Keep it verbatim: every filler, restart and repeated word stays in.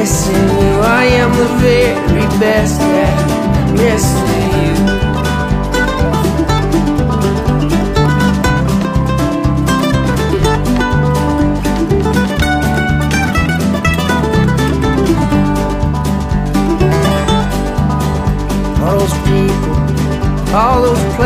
missing you. I am the very best at missing you. All those people, all those places,